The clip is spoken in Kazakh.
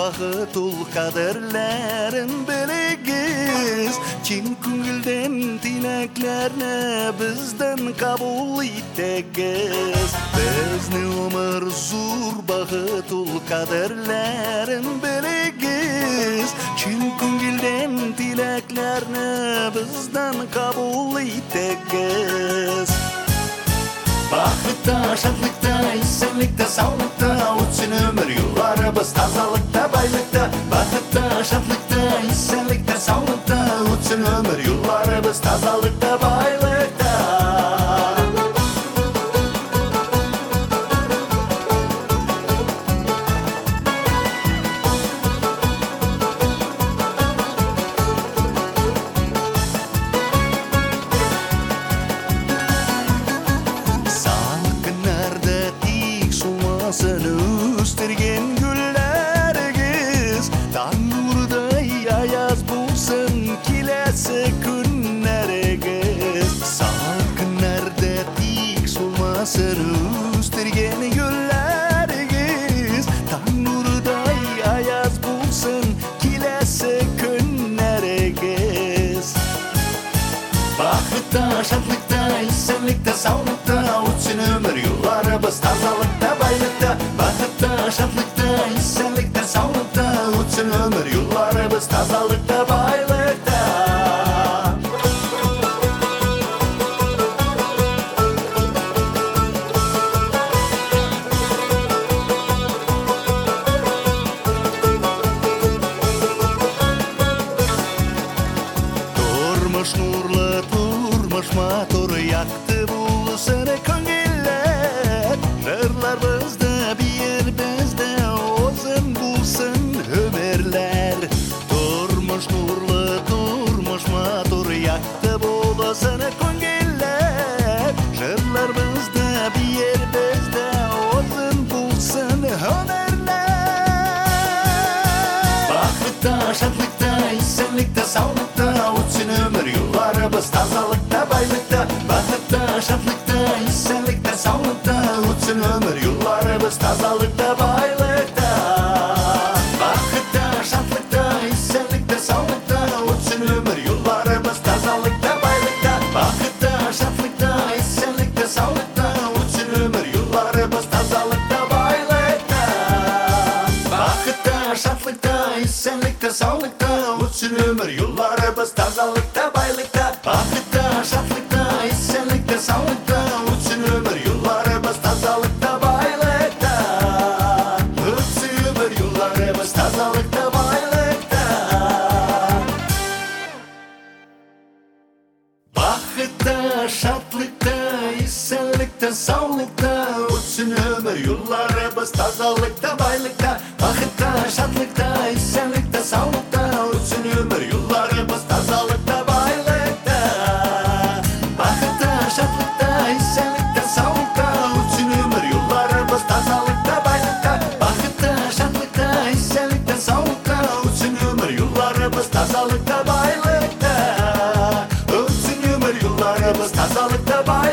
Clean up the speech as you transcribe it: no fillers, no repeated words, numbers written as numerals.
бақыт ул қадірлерін білігіз. Ким күңілден тілеклеріне бізден қабыл итегіз. Бізді өмір зур бақыт ул қадірлерін білігіз. Ким күңілден тілеклеріне бізден қабыл итегіз. Бақытта, шатлықта, исәнлікте, саулықта өтсін өмір юлларыбыз тазалықта, байлықта. Бақытта, шатлықта, исәнлікте, саулықта өтсін өмір юлларыбыз тазалықта, байлықта. Өстірген гүлләрігіз, таң нұрдай аяз болсын келесі күннәрігіз. Саған күннәрді тик солмасын өстірген гүлләрігіз, таң нұрдай аяз болсын келесі күннәрігіз. Бақытта, шатлықта, исәнлікте, саулықта өтсін өмір юлларыбыз тазалықта, байлықта. Бақытта, шатлықта, исәнлікте, саулықта өтсін өмір юлларыбыз тазалықта, байлықта. Тұрмыш нұрлы, тұрмыш матур, яқты болсын көңіллер. Жырлар бізді, бейір бізді, озын болсын өмірлер. Тұрмыш нұрлы, тұрмыш матур, яқты болсын көңіллер. Жырлар бізді, бейір бізді, озын болсын өмірлер. Бақытта, шатлықта, исәнлікте, саулықта өтсін өмір юлларыбыз тазалықта, байлықта. Бақытта, шатлықта, исәнлікте, саулықта өтсін өмір юлларыбыз тазалықта, байлықта. Бақытта, шатлықта, исәнлікте, саулықта өтсін өмір юлларыбыз тазалықта, байлықта. Бақытта, шатлықта, исәнлікте, саулықта өтсін өмір юлларыбыз тазалықта, байлықта. Бақытта, шатлықта, исәнлікте, саулықта өтсін өмір юлларыбыз тазалықта, байлықта. Бақытта, шатлықта, исәнлікте, саулықта өтсін өмір юлларыбыз тазалықта, байлықта. Өтсін өмір юлларыбыз тазалықта, байлықта. Бақытта, шатлықта, исәнлікте, саулықта өтсін өмір юлларыбыз тазалықта, байлықта. Бақытта, шатлықта, исәнлікте, саулықта өтсін өмір юлларыбыз тазалықта, байлықта. Бақытта, шатлықта, исәнлікте, саулықта өтсін өмір юлларыбыз тазалықта, байлықта. Бақытта, шатлықта, исәнлікте, саулықта өтсін өмір юлларыбыз тазалықта, байлықта. Өтсін өмір юлларыбыз тазалықта, байлықта.